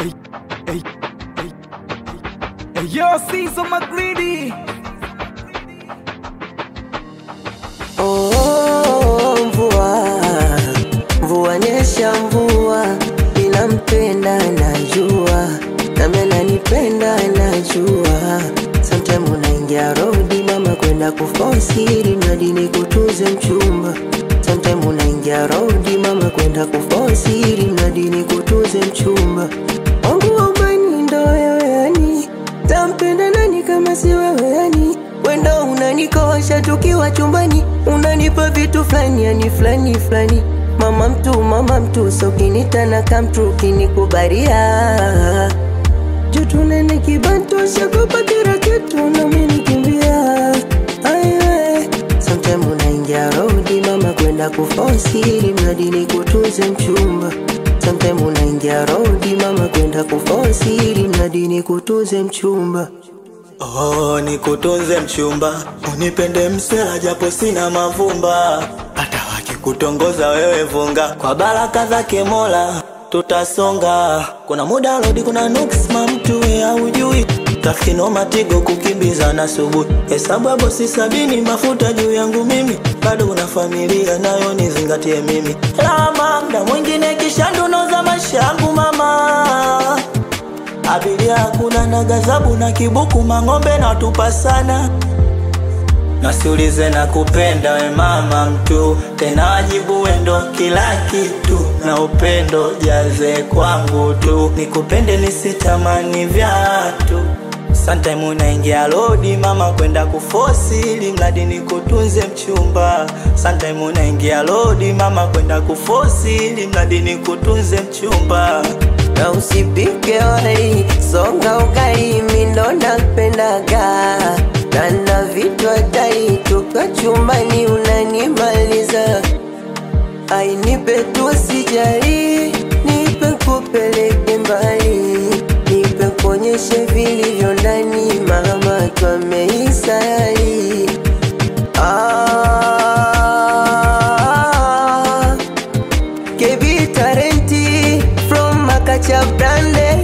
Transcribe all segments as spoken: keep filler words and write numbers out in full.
Hey, hey, hey, yo, Caesar McGreedy. Oh, mvua, mvua nyesha mvua, ninampenda najua, nami ananipenda najua. Sometime unaingia road mama kwenda kufosiri mradi nikutuze mchumba. Sometime unaingia road mama kwenda kufosiri mradi nikutuze mchumba. Wangu wa ubani ndo wewe yani, tampenda nani kama si wewe yani. Wenda unanikosha tukiwa chumbani, unanipa vitu flani yani flani flani. Mama mtu mama mtu so kinita na kamtu kinikubaria. Jutu nene kibanto shakopa kira kitu na mini kimbia. Aiwe sometime unaingia road mama kwenda kufosiri mradi nikutuze mchumba. Sometime unaingia road mama kwenda kufosiri mradi nikutuze mchumba. Oh, nikutunze mchumba, unipende msela japo sina mavumba. Hata wakikutongoza wewe vunga, kwa baraka zake Mola tutasonga. Kuna muda lodi kuna nuks mamtu ya ujui, trafiki no matigo kukimbiza na subuhi. Hesabu ya bosi sabini mafuta juu yangu mimi, bado una familia nayo nizingatie mimi. Lama mda mwingine kisha ndunoza maisha yangu mama. Abiria kuna na gazabu na kibuku mangombe na tupa sana. Nasiulize na kupenda we mama mtu, tena wajibu wendo kila kitu. Na upendo jaze kwangu tu, nikupende nisitamani vyatu. Sometime unaingia lodi mama kwenda kufosili mradi nikutunze mchumba. Sometime unaingia lodi mama kwenda kufosili mradi nikutunze mchumba. Na usipike wali, songa ugali, mindo napendaga. Na na vitu hatari, tuka chumbani unanimaliza. Ai nipe tu sijali, nipe kupeleke mbali. Nipe kuonyeshe vilivyo ndani, mama twameisali. Ah, Kebi Tarenti from Makacha Brande.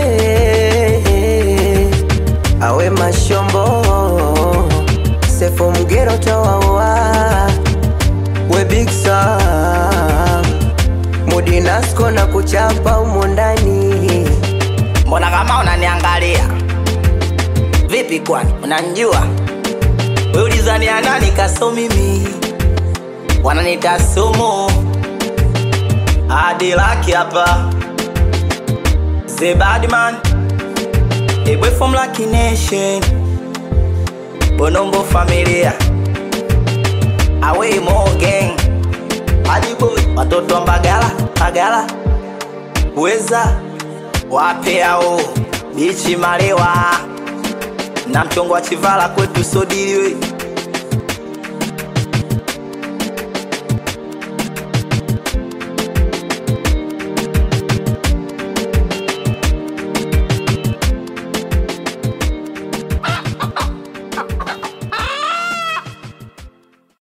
Awe mashombo Sefo mgero tawawa. We Big Sam Mudinasko na kuchapa umondani. Mbona kama unaniangalia vipi kwani unanijua? We ulizani ya nani kaso mimi, Wananita sumu hadi laki hapa The Badman, a boy from Lucky Nation, Bonombo familia, Away Mo gang, hadi boy watoto wa Mbagala, Mbagala weza wape hao bichi malewa na mchongo wa Chivala kwetu sodiliwe.